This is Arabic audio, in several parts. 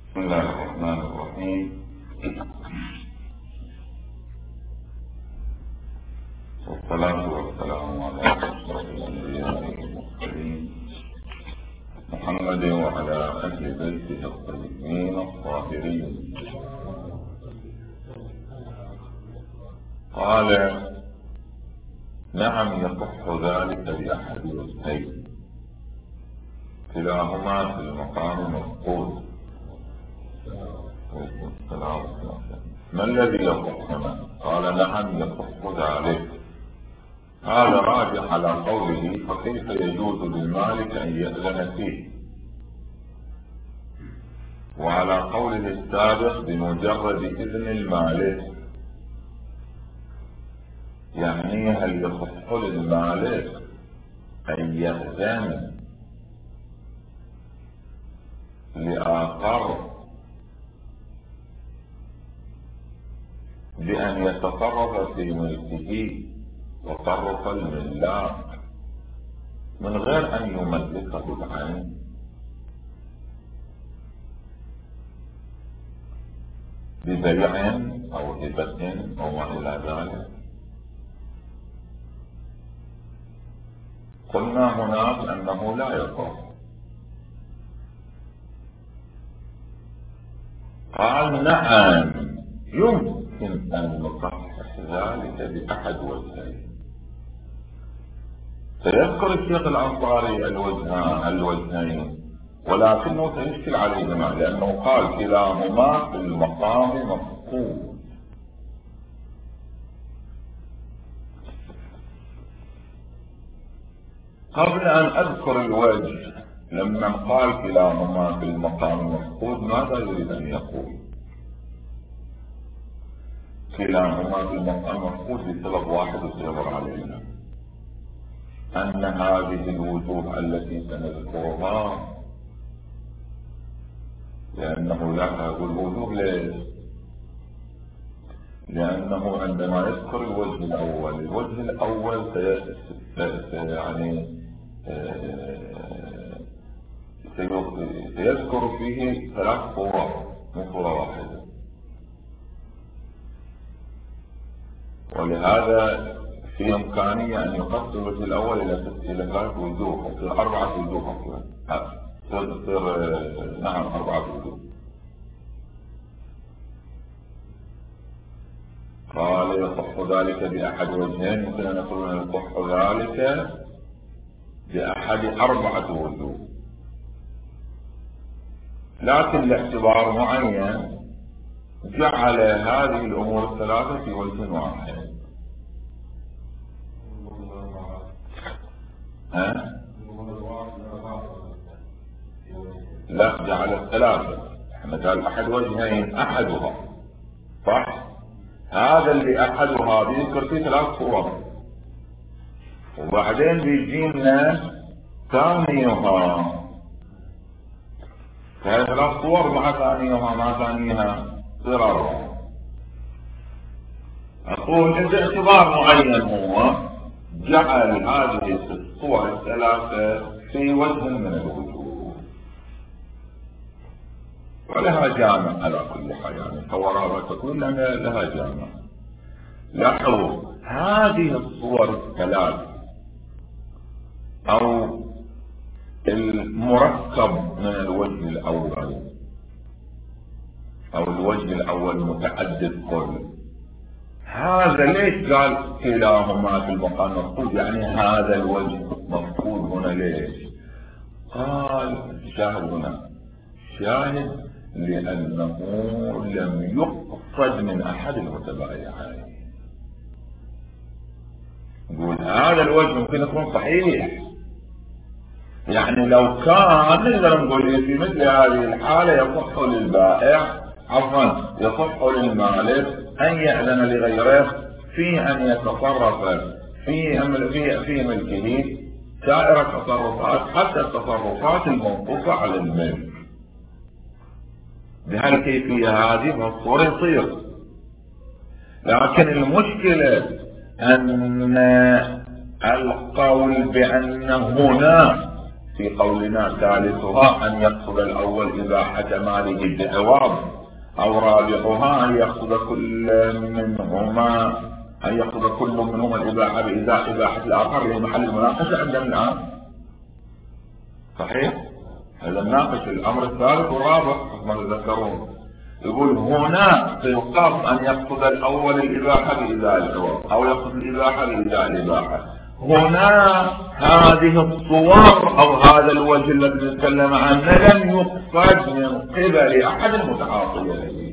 بسم الله الرحمن الرحيم. والصلاة والسلام على أشرف الأنبياء والمرسلين محمد وعلى أهل بيته الطيبين الطاهرين. قال: نعم يصح ذلك بأحد وجهين كلاهما في المقام مفقود. ما الذي يصح هنا؟ قال: نعم يصح ذلك. هذا راجع على قوله: فكيف يجوز للمالك أن يأذن فيه؟ وعلى قوله السابق بمجرد إذن المالك، يعني هل يصح للمالك أن يأذن لآخر بأن يتصرف في ملكه تصرف الملاك من غير أن يملكه العين، ببيع أو هبة أو ما إلى ذلك؟ قلنا هناك أنه لا يصح. قال: نعم يمكن أن نصحح ذلك بأحد وجهين. سيذكر الشيخ الأنصاري الوجهين، ولكنه سيشكل عليهما لأنه قال كلاهما في المقام مفقود. قبل أن أذكر الوجه، لما قال كلاهما في المقام مفقود ماذا يريد أن يقول؟ كلاهما في المقام مفقود لسبب واحد يصبر علينا، أن هذه الوجوه التي سنذكرها، لأنه لا هذه الوجوه ليش؟ لأنه عندما يذكر الوجه الأول سيذكر فيه ثلاث صور من صورة واحدة، ولهذا في إمكانية أن يقسم الوجه الأول إلى ثلاث وجوه، وتصير 4 وجوه أصلا. تصير نعم 4 وجوه. قال: يصح ذلك بأحد وجهين، يمكن أن نقول يصح ذلك بأحد 4 وجوه، لكن لاعتبار معين جعل هذه الأمور الثلاثة في وجه واحد. لا، جعل الثلاثة. احنا قال أحد وجهين أحدها، صح؟ هذا اللي أحدها بيذكر فيه 3 صور، وبعدين بيجينا ثانيها، فهي 3 صور مع ثانيها تصير 4. أقول باعتبار معين هو جعل هذه الصور الثلاثة في وجه من الوجوه، ولها جامع على كل حال، يعني صورها تكون لها جامع. لاحظوا هذه الصور الثلاث أو المركب من الوجه الأول أو الوجه الأول متعدد قل، هذا ليش قال كلاهما في المقام مفقود؟ يعني هذا الوجه مفقود هنا ليش؟ قال شاهد هنا، شاهد لأنه لم يقصد من أحد المتبايعين. يقول هذا الوجه ممكن يكون صحيح، يعني لو كان نقدر نقول في مثل هذه الحالة يصح للبائع يصح للمالك أن يأذن لغيره في أن يتصرف في ملكه سائر التصرفات، حتى التصرفات المنصوصة على الملك. بهالكيفية هذه فالصورة يصير. لكن المشكلة أن القول بأن هنا في قولنا ثالثها أن يقصد الأول إباحة ماله بعوض، أو رابعها أن يقصد كل منهما الإباحة بإزاء إباحة الآخر لمحل المناقشة عندنا الآن. صحيح؟ هذا نناقش الأمر الثالث والرابع كما تذكرون. يقول هنا في القصد أن يقصد الأول الإباحة بإزاء العوض، أو يقصد الإباحة بإزاء الإباحة. هنا هذه الصور أو هذا الوجه الذي نتكلم عنه لم يقصد من قبل أحد المتعاطيين،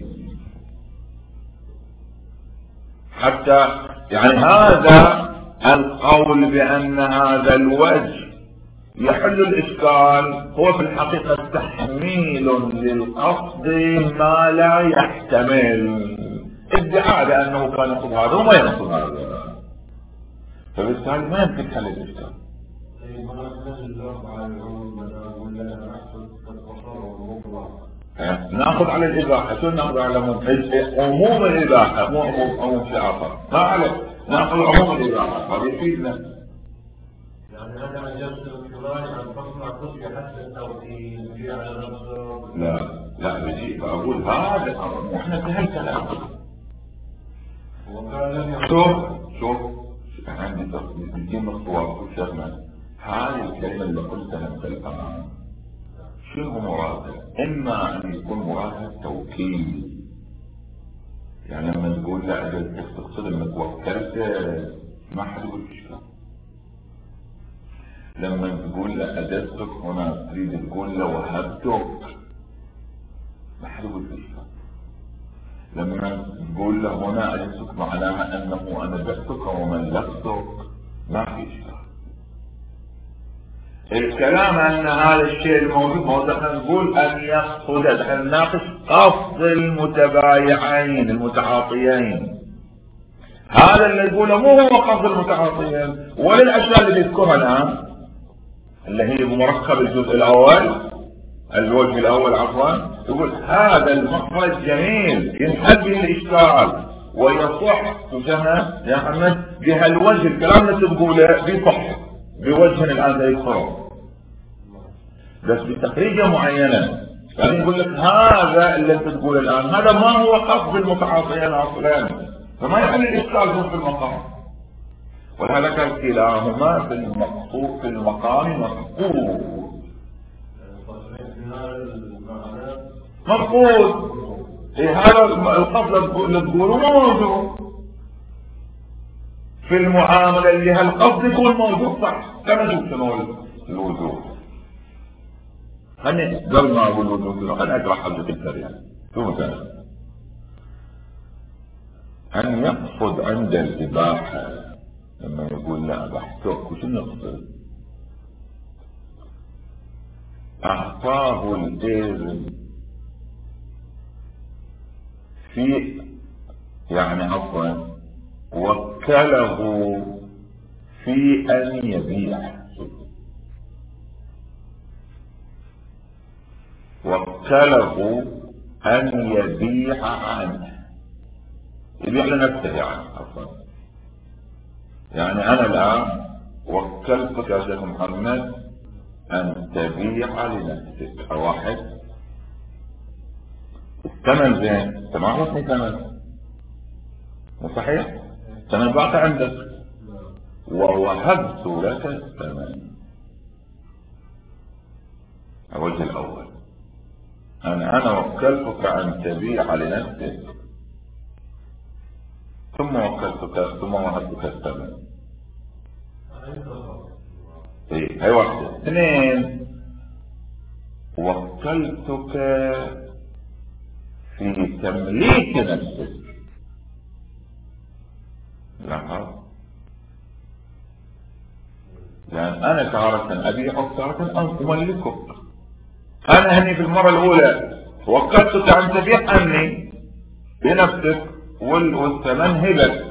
حتى يعني هذا القول بأن هذا الوجه يحل الإشكال هو في الحقيقة تحميل للقصد ما لا يحتمل، ادعاء بأنه كان يقصد هذا وما يقصد هذا، فبالتالي ما يمكن حل الإشكال. ناخذ على الإباحة، شو ناخذ على عموم الإباحة مو عموم شيء آخر، ما عليك ناخذ عموم الإباحة هذا يفيدنا. يعني هذا جلسة الكبار عن تصنع قصد حتى التوحيد في على نفسه. لا بجي بقول هذا احنا في هالكلام. شوف عندي بتجيب الصور كل شغله. هذه الكلمة اللي قلتها انت الآن شنو مرادها؟ إما أن يكون مرادها التوكيل، يعني لما تقول لا أجل تقصد إنك وكلت ما حد يقول إشكال. لما تقول لا أجلتك هنا تريد تقول لا وهبتك ما حد يقول إشكال. لما تقول له هنا أجلتك معناها أنه أنا بعتك وملكتك ما في إشكال. الكلام أن هذا الشيء الموجود نقول أن يقصد الناقص قصد المتبايعين المتعاطيين، هذا اللي يقوله مو هو قصد المتعاطيين ولا الأشياء اللي يذكرها الآن اللي هي بمركب الجزء الأول الوجه الأول عفوا. يقول هذا المخرج جميل ينحل به الإشكال ويصح تجاه يا محمد بهالوجه الكلام اللي تقوله بيصح بوجه الآن يذكره بس بتخريجة معينة. يعني يقول لك هذا اللي انت تقوله الآن هذا ما هو قصد المتعاطيين أصلا، فما يحل الإشكال في المقام. ولهذا كان كلاهما في المقصود في المقام مفقود. هذا القصد اللي تقوله موجود في المعاملة اللي هالقصد يكون موجود صح كما شفنا الوجود. خلني قبل ما اقول الوجود خلني اقرا حاجة السريع. شو مثلا أن يقصد عند الإباحة لما يقول لا أبحتك وشنو يقصد؟ أعطاه الإذن في يعني عفوا وكله في أن يبيع، وكله أن يبيع عنه، يبيع لنفسه يعني عفوا. يعني أنا الآن وكلتك يا شيخ محمد أن تبيع لنفسك واحد الثمن زين انت ما عرفتني ثمن مو صحيح؟ ثمن باقي عندك ووهبت لك الثمن. الوجه الأول أنا وكلتك أن تبيع لنفسك ثم وكلتك ثم وهبتك الثمن. هي واحدة. اثنين وكلتك في تمليك نفسك. لاحظ يعني أنا تارة أبيعك تارة أملكك. أنا هني في المرة الأولى وكلتك أن تبيع عني بنفسك والثمن هبك.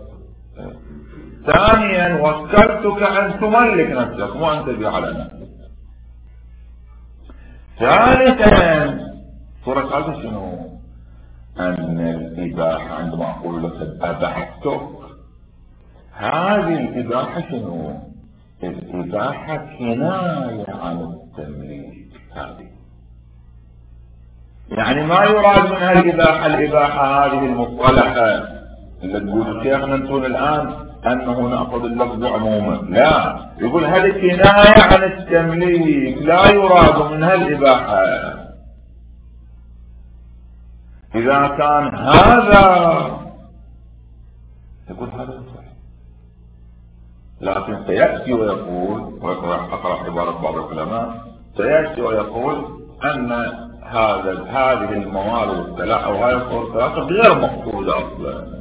ثانيا وكلتك أن تملك نفسك مو أن تبيع على نفسك. ثالثا صورة ثالثة شنو؟ أن الإباحة عندما أقول لك أبحتك هذه الإباحة شنو؟ الإباحة كناية عن التمليك هذه، يعني ما يراد منها الإباحة هذه المصطلحة اللي تقول شيخنا انتم الآن أنه نأخذ اللفظ عموما، لا، يقول هذه كناية عن التمليك، لا يراد منها الإباحة. إذا كان هذا يقول هذا صحيح، لكن سيأتي ويقول، وأقرأ عبارة بعض العلماء، سيأتي ويقول أن هذه الموارد الثلاثة أو هذه الصور الثلاثة غير مقصودة أصلا.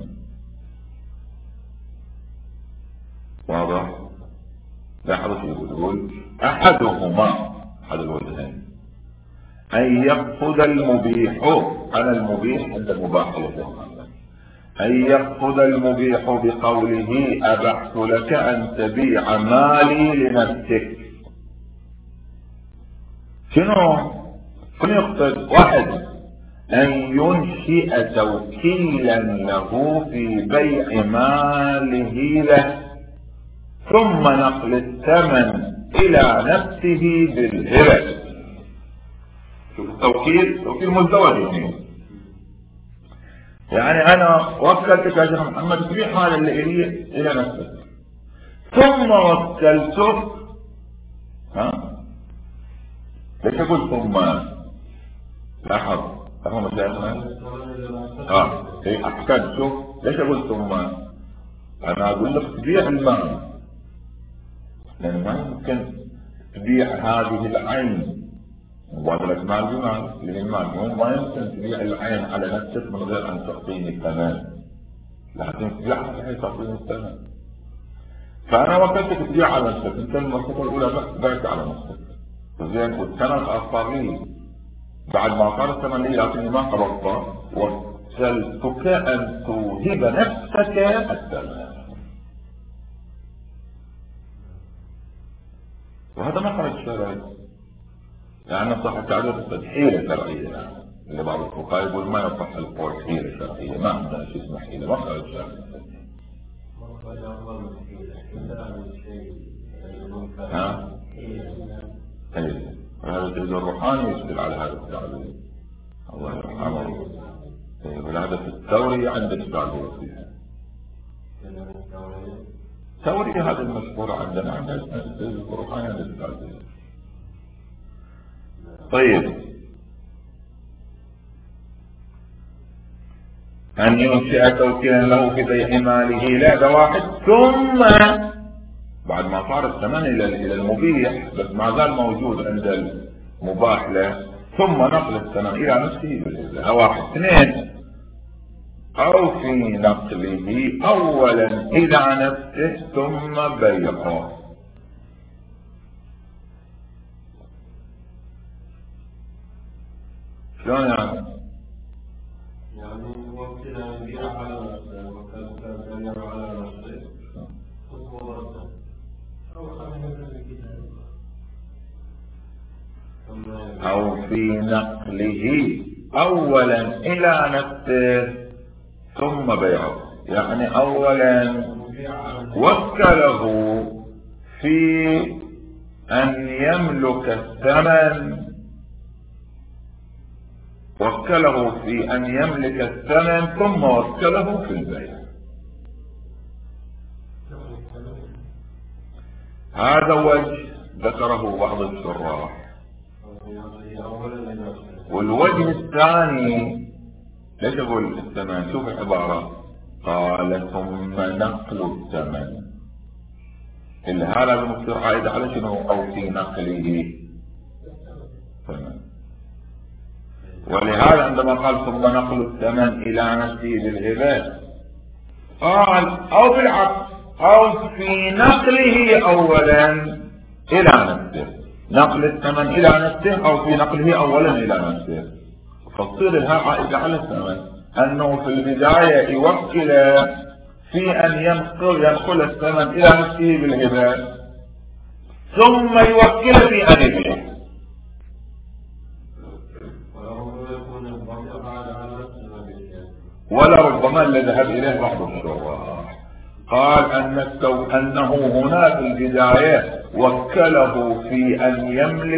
واضح؟ لاحظوا شو يقول، أحدهما، أحد الوجهين، أن يقصد المبيح، أنا المبيح عند المباح، أن يقصد المبيح بقوله أبحت لك أن تبيع مالي لنفسك. شنو يقصد؟ واحد، أن ينشئ توكيلا له في بيع ماله له ثم نقل الثمن إلى نفسه بالهبة. شوف توكيل مزدوج، يعني أنا وكلتك يا شيخ محمد تبيع مال اللي إلى نفسك، ثم وكلتك، ليش أقول ثم؟ لاحظ أفهم شيخنا؟ أحسن، شوف ليش أقول ثم؟ أنا أقول لك تبيع المال، لأن ما يمكن تبيع هذه العين مبادلة مال بمال للمال، ما يمكن تبيع العين على نفسك من غير أن تعطيني الثمن، لكن تبيعها بحيث تعطيني الثمن. فأنا وكلتك تبيع على نفسك، أنت المرتبة الأولى بعت على نفسك، زين، والثمن أصار لي، بعد ما صار الثمن لي لكني ما قبضته، وكلتك أن توهب نفسك الثمن، وهذا ما خرج شرعي، يعني صح التعبير حيلة شرعية، اللي بعض الفقهاء يقول ما يصح القول حيلة شرعية، ما عندنا شيء اسمه حيلة، ما خرج شرعي. هذا التعبير الروحاني يشتغل على هذا التعبير، الله يرحمه، والهدف الثوري عندك تعبير فيها. ثوري هذا المشهور عندنا، عندنا التعبير الروحاني عندك تعبير. طيب، أن ينشئ توكيلا له في بيع ماله، لا ده واحد، ثم بعد ما صار الثمن إلى المبيح بس ما زال موجود عند المباح له، ثم نقل الثمن إلى نفسه بالهبة، واحد. اثنين، أو في نقله أولا إلى نفسه ثم بيعه. شلون يعني؟ يعني وكل يبيع على نفسه وكل يبيع على نفسه ثم ورده أو في نقله أولا إلى نفسه ثم بيعه، يعني أولا وكله في أن يملك الثمن، وكله في أن يملك الثمن ثم وكله في البيع. هذا وجه ذكره بعض الشراح. والوجه الثاني، ليش أقول الثمن؟ شوف العبارة، قال ثم نقل الثمن، هذا لازم يصير عائد على شنو؟ أو في نقله ثمن. ولهذا عندما قال ثم نقل الثمن إلى نفسه بالهبات، قال أو بالعكس، أو في نقله أولا إلى نفسه، نقل الثمن إلى نفسه أو في نقله أولا إلى نفسه، فتصير الها عائدة على الثمن، أنه في البداية يوكل في أن ينقل الثمن إلى نفسه بالهبات، ثم يوكل في أن يبيع. ولربما اللي ذهب إليه بعض الشراح قال أنه هنا في البداية وكله في أن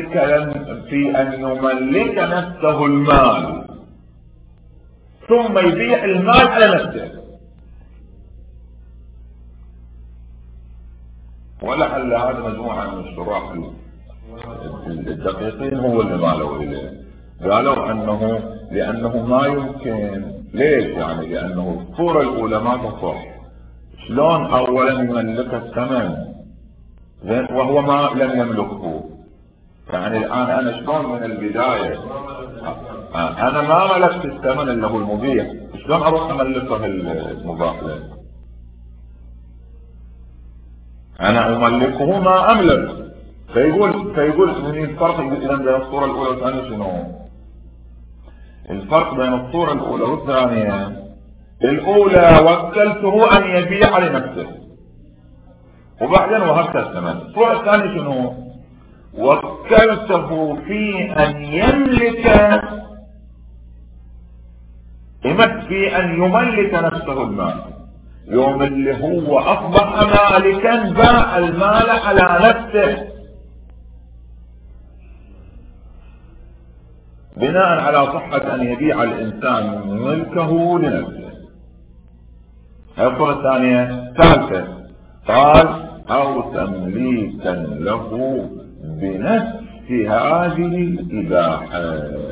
يملك نفسه المال، ثم يبيع المال على نفسه. ولعل هذا مجموعة من الشراح الدقيقين هو اللي مالوا إليه، قالوا لأنه ما يمكن. ليش يعني؟ لأنه الصورة الأولى ما تصح. شلون أولا يملك الثمن وهو ما لم يملكه؟ يعني الآن أنا شلون من البداية أنا ما ملكت الثمن اللي هو المبيع، شلون أروح أملكه المباح له؟ أنا أملكه ما أملك. فيقول من الفرق إذا بين الصورة الأولى والثانية شنو؟ الفرق بين الصورة الأولى والثانية، الأولى وكلته أن يبيع لنفسه وبعدين وهبت الثمن. الصورة الثانية شنو؟ وكلته في أن يملك نفسه المال. يوم اللي هو أصبح مالكا باع المال على نفسه بناء على صحة أن يبيع الإنسان ملكه لنفسه. الصورة الثانية ثالثة قال أو تمليكا له بنفس هذه الإباحة.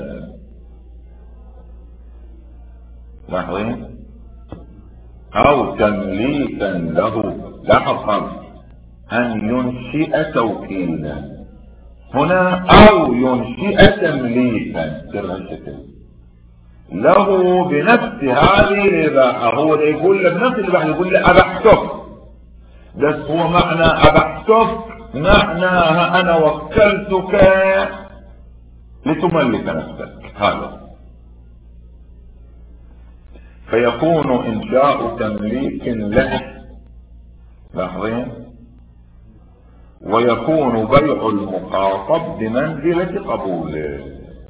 لاحظين؟ أو تمليكا له، لاحظ أن ينشئ توكيلا هنا أو ينشئ تمليكا له بنفس هذه الإباحة. هو يقول له بنفس الإباحة، يقول له أبحتك، بس هو معنى أبحتك معناها أنا وكلتك لتملك نفسك. هذا فيكون إنشاء تمليك له، لاحظين، ويكون بيع المخاطب بمنزلة قبوله.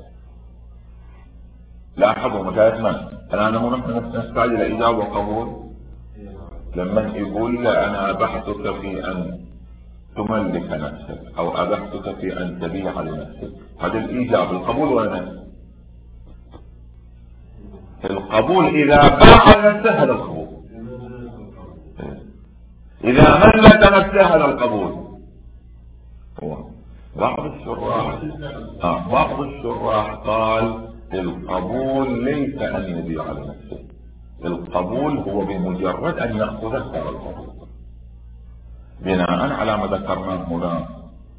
لاحظوا مشايخنا الآن مو نحن نحتاج إلى إجابة وقبول. لما يقول له أنا أبحثك في أن تملك نفسك أو أبحثك في أن تبيع لنفسك، هذا الإيجاب. القبول ولا نفسك؟ القبول إذا باع نفسه هذا القبول، إذا ملك نفسه هذا القبول. بعض الشراح قال القبول ليس أن يبيع لنفسه، القبول هو بمجرد أن يأخذ الثمن القبول، بناء على ما ذكرنا هنا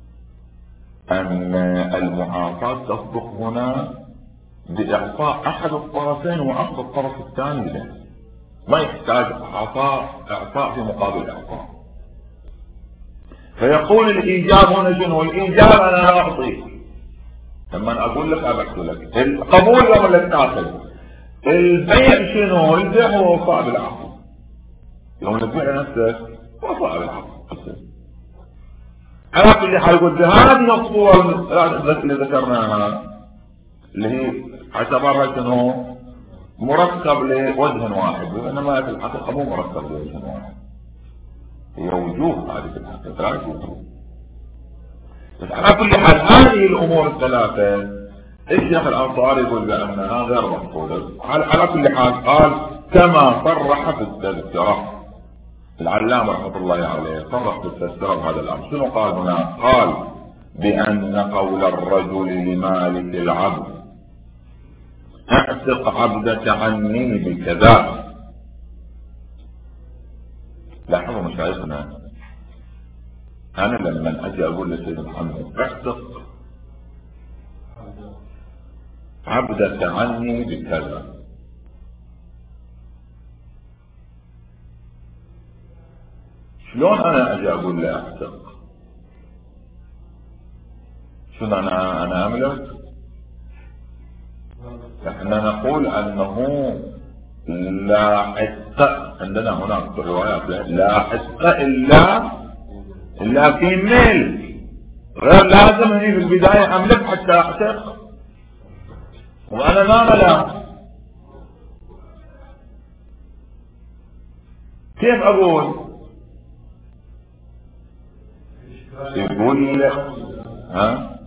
أن المعاطاة تصدق هنا بإعطاء أحد الطرفين وعقد الطرف الثاني له، ما يحتاج إعطاء في مقابل إعطاء. فيقول الإيجاب هنا شنو؟ الإيجاب أنا أعطيك، لما أقول لك أبحث لك. القبول يوم اللي تأخذ. البيع شنو؟ البيع هو وفاء بالعقد. يوم اللي تبيع نفسك وفاء بالعقد. على كل حال يقول هذه الصورة اللي ذكرناها اللي هي اعتبرها شنو؟ مركب لوجه واحد، بينما في الحقيقة مو مركب لوجه واحد، هي وجوه هذه في الحقيقة، ثلاث وجوه. بس على كل حال هذه الأمور الثلاثة الشيخ الأنصاري يقول بأنها غير مقصودة. على كل حال قال كما صرح في التذكرة، العلامة رحمة الله عليه صرح في التذكرة بهذا الأمر. شنو قال هنا؟ قال بأن قول الرجل لمالك العبد اعتق عبدك عني بكذا. لاحظوا مشايخنا، أنا لما أجي أقول لسيد محمد اعتق عبدك عني بكذا، شلون أنا أجي أقول له اعتق؟ شنو أنا أملك؟ احنا نقول أنه لا حق، عندنا هناك روايات لا حق إلا في ملك، غير لازم هني في البداية أملك حتى أعتق، وأنا ما ملك. كيف أقول؟ يقول ها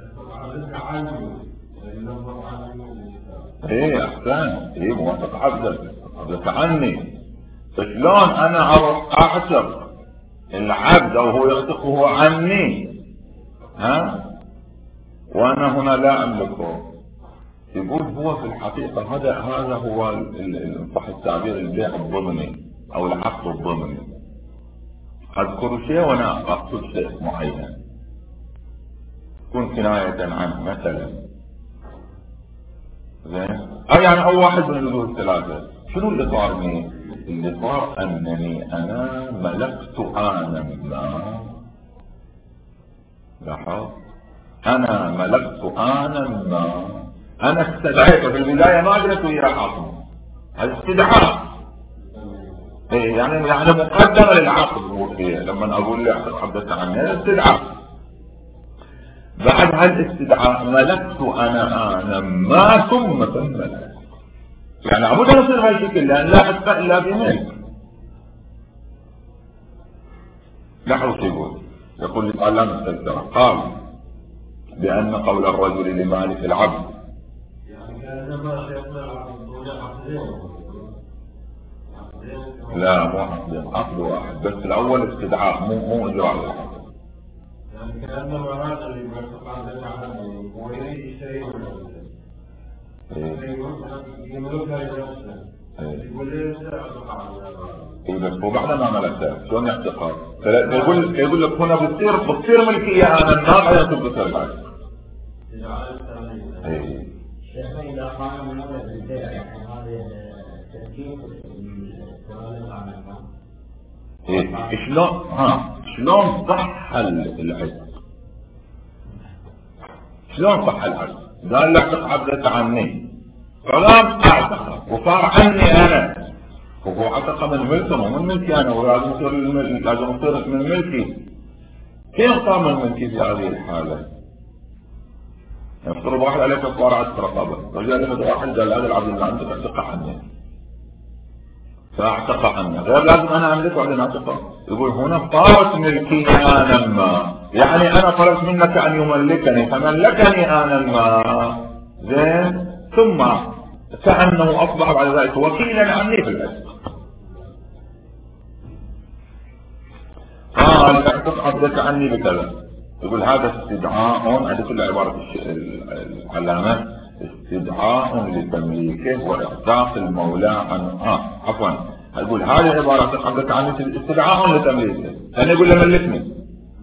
ايه احسن ايه موافق عبدك عني. شلون انا اروح اعتق العبد او هو يعتقه عني ها وانا هنا لا املكه؟ يقول هو في الحقيقة هذا هو صح التعبير البيع الضمني او العقد الضمني. اذكر شيء وانا اقصد شيء معين تكون كناية عنه مثلا زين يعني او واحد من الوجوه الثلاثة. شنو اللي صار مني؟ اللي صار انني انا ملكت انا ما لاحظ انا ملكت انا ما انا استدعيته في البداية ما قلت وياه عقد. هذا استدعاء ايه يعني مقدمة للعقد لما اقول له حدثت عني استدعاء. بعد هالاستدعاء ملكت انا ما ثم ملك يعني لابد ان يصير هالشكل لان لا اتبع الا بملك. لاحظوا شو يقول العلامة السلسلة قال بان قول الرجل لمالك العبد لا مو عقد واحد بس الاول استدعاء مو اجراء العقد. يعني كأنما هذا اللي يعتق على عبده ويريد شيء يملكها لنفسه يقول ليش اعتق على بس وبعد ما ملكته شلون يعتقها؟ يقول لك هنا بتصير ملكية انا النار هي تبصر العقد. شيخنا إذا قام من أول البيع يعني هذا تركيب العمل شلون صح العقد؟ شلون صح العقد؟ قال لك عبدت عني فلان اعتق وصار عني انا وهو اعتق من ملكه مو من ملكي انا ولازم يصير من ملكي. كيف صار من ملكي في هذه الحالة؟ يفترض واحد عليك كفارة عتق رقبة رجال لمد واحد قال هذا العبد اللي عندك اعتق عني فاعتق عني غير لازم انا املك وبعدين اعتقه. يقول هنا صارت ملكي انا ما يعني انا طلبت منك ان يملكني فملكني انا ما زين ثم كأنه اصبح بعد ذلك وكيلا عني في العتق. قال اعتق عبدك عني بكذا. يقول هذا استدعاء هذه كل عبارة العلامة استدعاء لتمليكه واعتاق المولى عنه عفوا يقول هذه عبارة تحدث عن استدعاء لتمليكه أنا يقول له ملكني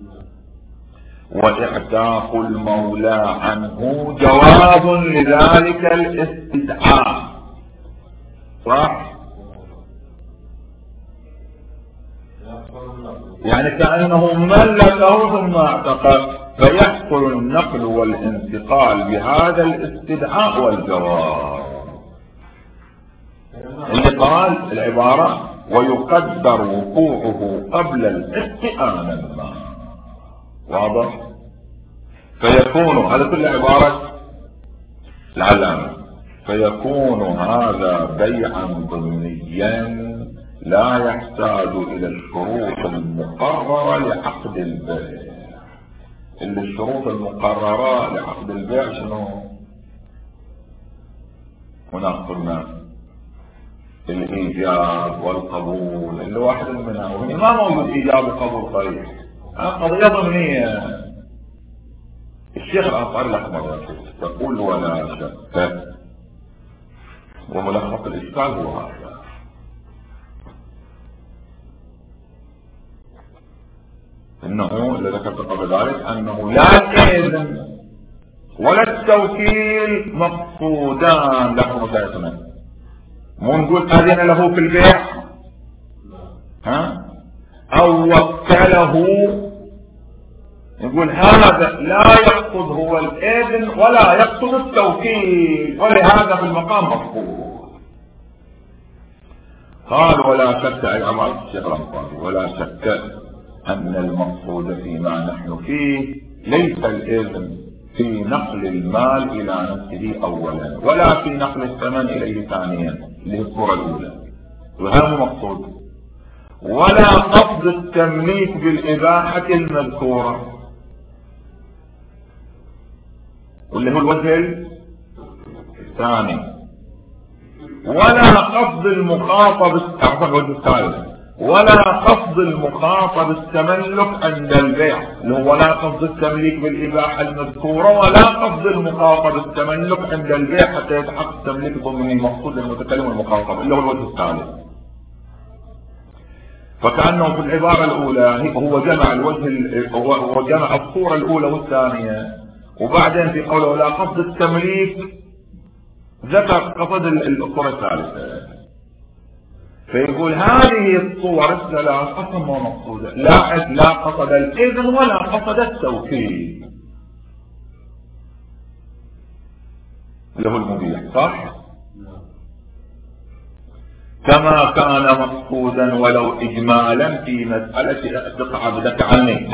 واعتاق المولى عنه جواب لذلك الاستدعاء صح؟ يعني كأنه ملكه ثم اعتقه فيحصل النقل والانتقال بهذا الاستدعاء والجواب. اللي قال العبارة ويقدر وقوعه قبل الاستئانة واضح؟ فيكون هذا كل عبارة العلامة فيكون هذا بيعا ضمنيا لا يحتاج الى الشروط المقررة لعقد البيع. اللي الشروط المقررة لعقد البيع شنو؟ هنا قلنا الايجاب والقبول اللي واحد منها وهنا ما موجود ايجاب وقبول صريح قضية ضمنية. الشيخ الانصاري الاحمر يقول ولا شك وملخص الاشكال هو هذا انه اللي ذكرت قبل ذلك انه لا الاذن ولا التوكيل مقصودان له مشايخنا. مو نقول اذن له في البيع او وكله نقول هذا لا يقصد هو الاذن ولا يقصد التوكيل ولهذا في المقام مقصود. قال ولا شك اي عبارة الشيخ الانصاري ولا شك أن المقصود فيما نحن فيه ليس الإذن في نقل المال إلى نفسه أولا ولا في نقل الثمن إليه ثانيا اللي هي الصورة الأولى وهذا مقصود. ولا قصد التمليك بالإباحة المذكورة، واللي هو الوجه الثاني، ولا قصد المخاطب الوجه الثالث، ولا قصد المخاطب التملك عند البيع، اللي هو ولا قصد التمليك بالإباحة المذكورة ولا قصد المخاطب التملك عند البيع حتى يتحقق التمليك ضمن المقصود المتكلم المخاطب اللي هو الوجه الثالث. فكأنه في العبارة الأولى هو جمع هو جمع الصورة الأولى والثانية، وبعدين في قوله لا قصد التمليك ذكر قصد الصورة الثالثة. فيقول هذه الصور الثلاث أصلا ما مقصودة، لا قصد الإذن ولا قصد التوكيد اللي هو المبيح، صح؟ كما كان مقصودا ولو إجمالا في مسألة اعتق عبدك عني.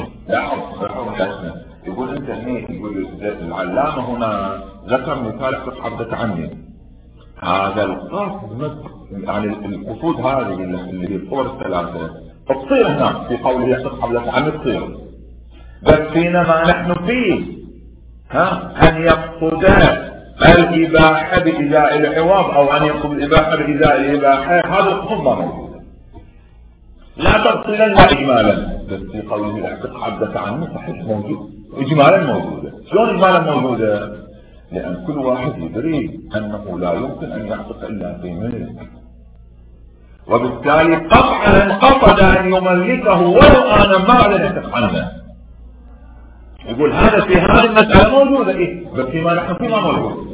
يقول انت هيك، يقول العلامة هنا ذكر مثال اعتق عبدك عني. هذا القصد يعني القصود هذه اللي هي الصور الثلاثة تصير هنا في قوله يعتق عبدك عني تصير، بس فيما نحن فيه أن يقصد الإباحة بإزاء العوض أو أن يقصد الإباحة بإزاء الإباحة، هذا القصد ما موجود، لا تفصيلا لا إجمالا. بس في قوله يعتق عبدك عني صحيح موجود، إجمالا موجودة. شلون إجمالا موجودة؟ لأن كل واحد يدري أنه لا يمكن أن يعتق إلا في ملك، وبالتالي قطعا قصد أن يملكه ولو أنا ما أعلن يعتق عنه. يقول هذا في هذه المسألة موجودة إيه؟ بس فيما نحن فيما موجود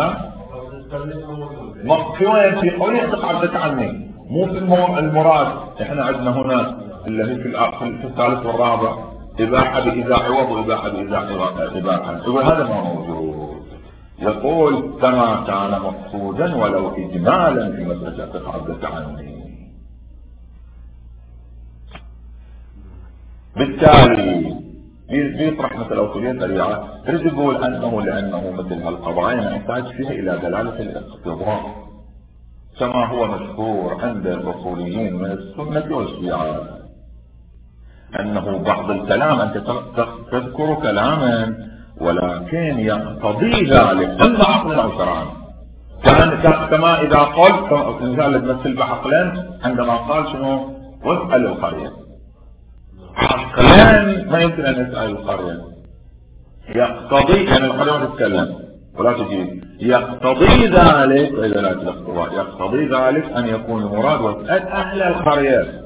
في وين؟ في قوله يعتق عبدك عني، مو في المراد. احنا عندنا هنا اللي هي في الثالث والرابع إباحة بإذاء عوض وإباحة بإذاء إباحة، يقول هذا ما موجود. يقول كما كان مقصودا ولو إجمالا في مسألة اعتق عبدك عني. بالتالي بيطرح مثل أصولية سريعة، يريد يقول أنه لأنه مثل هالقضايا نحتاج فيها إلى دلالة الاقتضاء كما هو مشهور عند الأصوليين من السنة والشيعة، أنه بعض الكلام أنت تذكر كلاما ولكن يقتضي ذلك إما عقلا أو شرعا. كما إذا قلت مثال تمثل بعقلا عندما قال شنو واسأل القرية، عقلا ما يمكن أن يسأل القرية، يقتضي يعني القرية ما تتكلم ولا تجيب، يقتضي ذلك وإذا لا الاقتضاء يقتضي ذلك أن يكون المراد واسأل أهل القرية.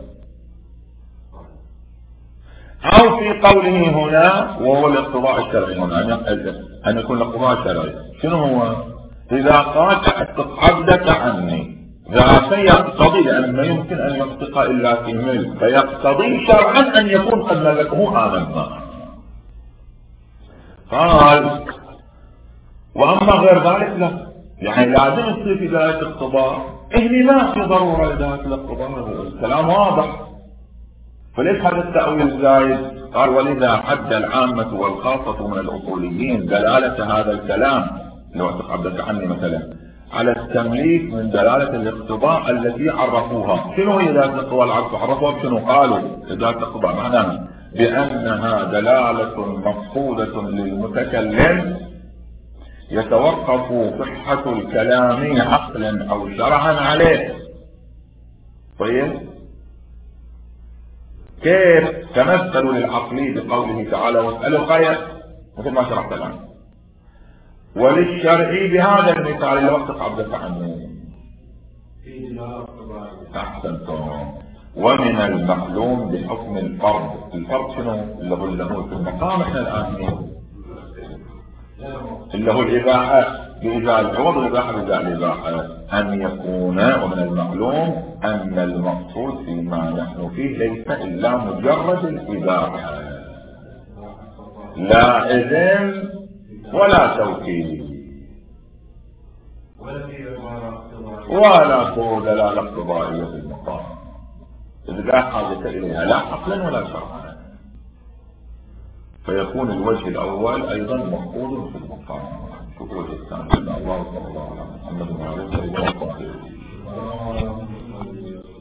أو في قوله هنا وهو الاقتضاء الشرعي هنا أن يكون الاقتضاء الشرعي شنو هو؟ إذا قال اعتق عبدك عني ذا يقتضي لأن ما يمكن أن يعتق إلا في ملك، فيقتضي شرعا أن يكون قد ملكه آمنا. قال وأما غير ذلك لا، يعني لازم تصير في ذلك الاقتضاء، هني ما في ضرورة لذلك الاقتضاء، الكلام واضح. فليس هذا التأويل الزايد؟ قال ولذا حد العامة والخاصة من الأصوليين دلالة هذا الكلام لو اعتق عبدك عني مثلا على التمليك من دلالة الاقتضاء التي عرفوها. شنو هي ذات الاقتضاء العرف عرفوها بشنو؟ قالوا ذات الاقتضاء معناها بأنها دلالة مقصودة للمتكلم يتوقف صحة الكلام عقلا أو شرعا عليه. طيب كيف تمثلوا للعقلي بقوله تعالى واسألوا القرية مثل ما شرحت الآن، وللشرعي بهذا المثال اللي وقت عبدك عنه. أحسنتم. ومن المعلوم بحكم الفرض، الفرض شنو؟ اللي هو في المقام احنا الآن اللي هو الإباحة بإزاء العوض والإباحة بإزاء الإباحة أن يكون. ومن المعلوم أن المقصود فيما نحن فيه ليس إلا مجرد الإباحة، لا إذن ولا توكيد ولا قول لا اقتضائية في المقام، إذ لا حاجة إليها لا عقلا ولا شرعا، فيكون الوجه الأول أيضا مفقود في المقام. شكرا الثاني الله صلى الله عليه وسلم محمد وعلى آله وصحبه.